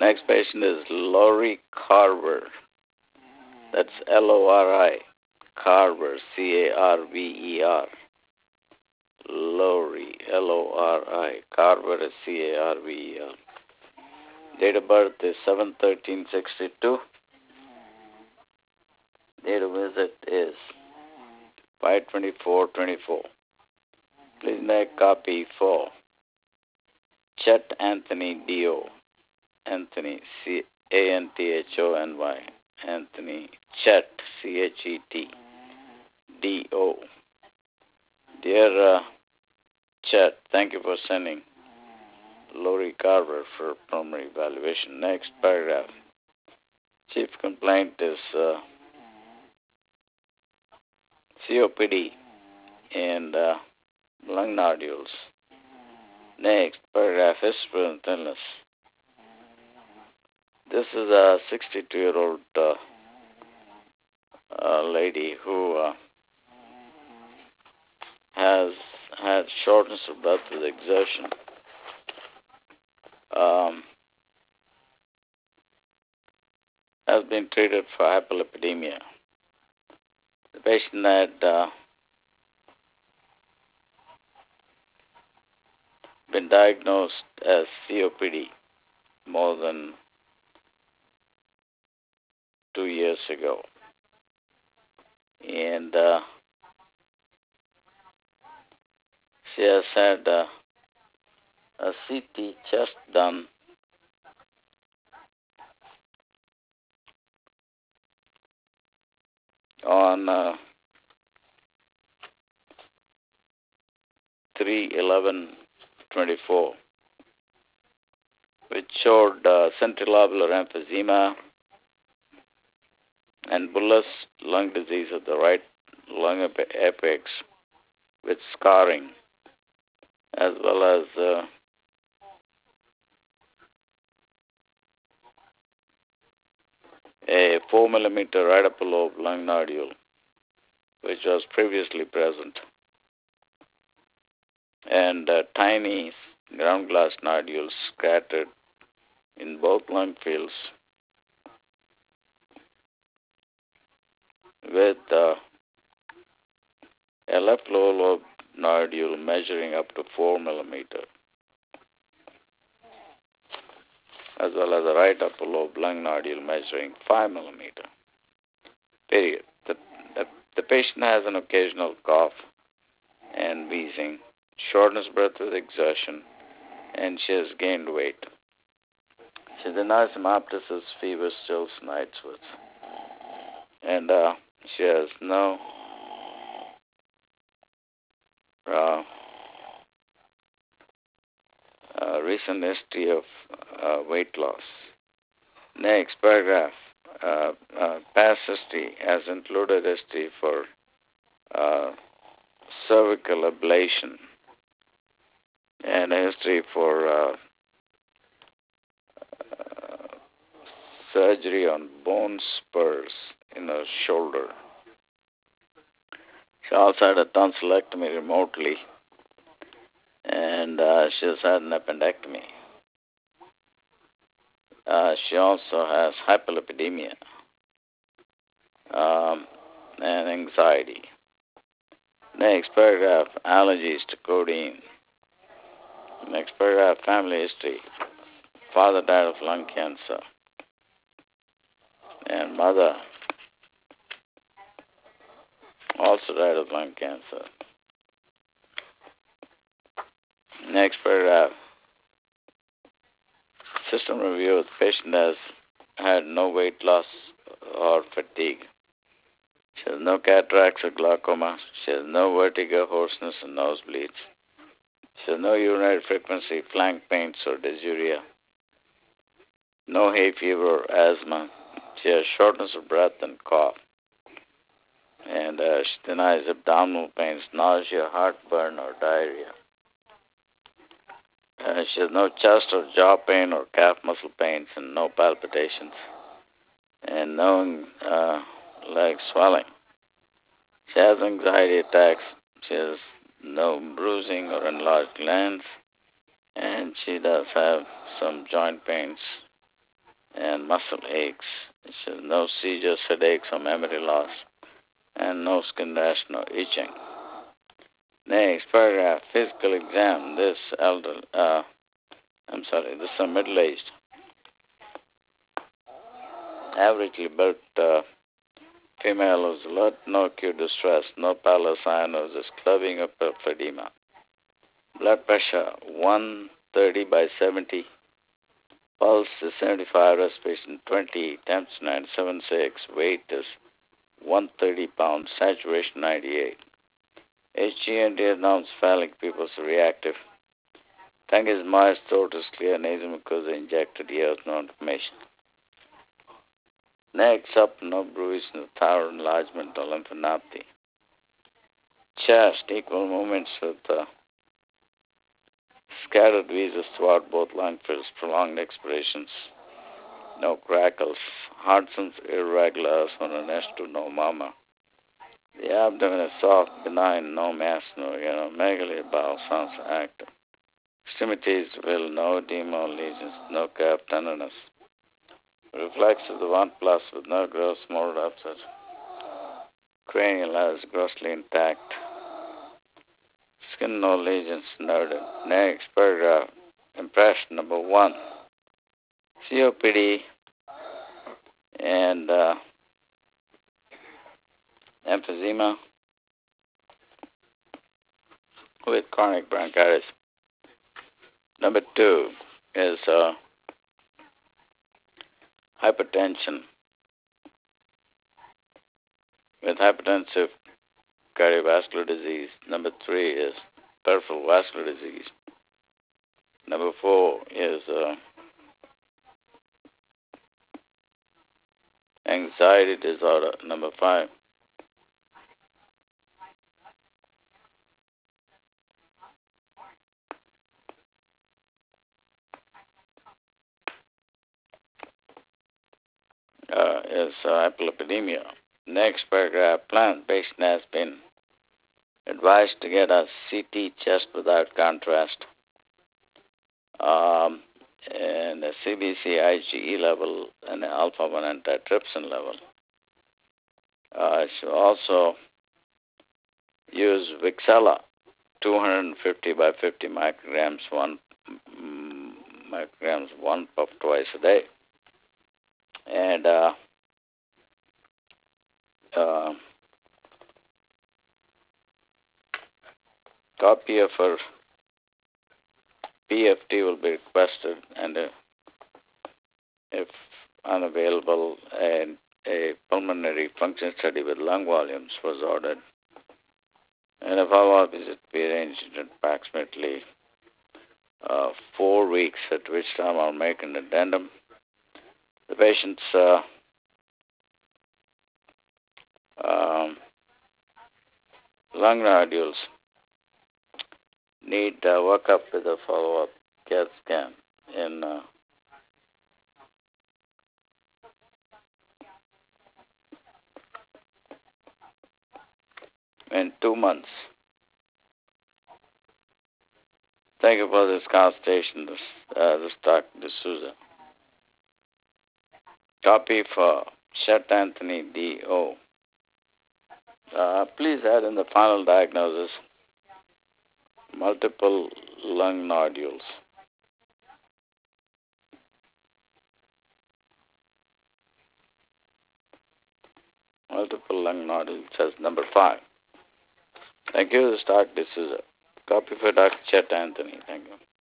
Next patient is Lori Carver. That's Lori Carver, Carver. Lori, Lori. Carver is Carver. Date of birth is 7/13/62. Date of visit is 5/24/24. Please make copy for Chet Anthony D.O. Anthony, Anthony, Anthony Chet, Chet, D.O. Dear Chet, thank you for sending Lori Carver for primary evaluation. Next paragraph. Chief complaint is COPD and lung nodules. Next paragraph, history and illness. This is a 62-year-old lady who has had shortness of breath with exertion. Has been treated for hyperlipidemia. The patient had been diagnosed as COPD more than 2 years ago. And she has had a CT chest done on 3/11/24, which showed centrilobular emphysema and bullous lung disease of the right lung apex with scarring, as well as a 4 millimeter right upper lobe lung nodule, which was previously present, and tiny ground glass nodules scattered in both lung fields, with a left lower lobe nodule measuring up to 4 millimeter, as well as a right upper lobe lung nodule measuring 5 millimeter. Period. The patient has an occasional cough and wheezing, shortness of breath with exertion, and she has gained weight. She denies hemoptysis, fever, chills, night sweats, and she has no recent history of weight loss. Next paragraph. Past history has included history for cervical ablation and a history for surgery on bone spurs in her shoulder. She also had a tonsillectomy remotely, and she has had an appendectomy. She also has hyperlipidemia and anxiety. Next paragraph, allergies to codeine. Next paragraph, family history. Father died of lung cancer, and mother also died of lung cancer. Next paragraph, system review. The patient has had no weight loss or fatigue. She has no cataracts or glaucoma. She has no vertigo, hoarseness, and nosebleeds. She has no urinary frequency, flank pains, or dysuria. No hay fever or asthma. She has shortness of breath and cough. And she denies abdominal pains, nausea, heartburn, or diarrhea. She has no chest or jaw pain or calf muscle pains, and no palpitations, and no leg swelling. She has anxiety attacks. She has no bruising or enlarged glands, and she does have some joint pains and muscle aches. It says no seizures, headaches, or memory loss, and no skin rash, no itching. Next paragraph, physical exam. This this is a middle-aged, averagely built female who's alert, no acute distress, no pallor, cyanosis, clubbing of edema. Blood pressure 130 by 70. Pulse is 75, respiration 20, temperature 97.6, weight is 130 pounds, saturation 98. HGND norms phallic pupils reactive. Tongue is moist, throat is clear, nasal mucosa injected, ears no inflammation. Next up, no bruise, no thyroid enlargement or lymphadenopathy. Chest, equal movements with scattered wheezes throughout both lung fills, prolonged expirations, no crackles. Heart sounds irregular, on an S2, no murmur. The abdomen is soft, benign, no mass, no megaly, bowel sounds active. Extremities will no edema, lesions, no calf tenderness. Reflex of the 1 plus with no gross motor upset. Cranial is grossly intact. Skin no lesions noted. Next paragraph, impression number 1. COPD and emphysema with chronic bronchitis. Number 2 is hypertension with hypertensive cardiovascular disease. Number 3 is peripheral vascular disease. Number 4 is anxiety disorder. Number 5. Is hyperlipidemia. Next paragraph, patient has been advised to get a CT chest without contrast and a CBC IgE level and an alpha-1 antitrypsin level. Should also use Vixella, 250 by 50 micrograms, 1 puff twice a day. And copy of her PFT will be requested, and if unavailable, a pulmonary function study with lung volumes was ordered. And a follow-up visit be arranged in approximately 4 weeks, at which time I'll make an addendum. The patient's lung nodules need workup with a follow-up CAT scan in 2 months. Thank you for this consultation, this Dr. D'Souza. Copy for Chet Anthony D.O. Please add in the final diagnosis, multiple lung nodules. Multiple lung nodules as number 5. Thank you, this is Dr. D'Souza. Copy for Dr. Chet Anthony. Thank you.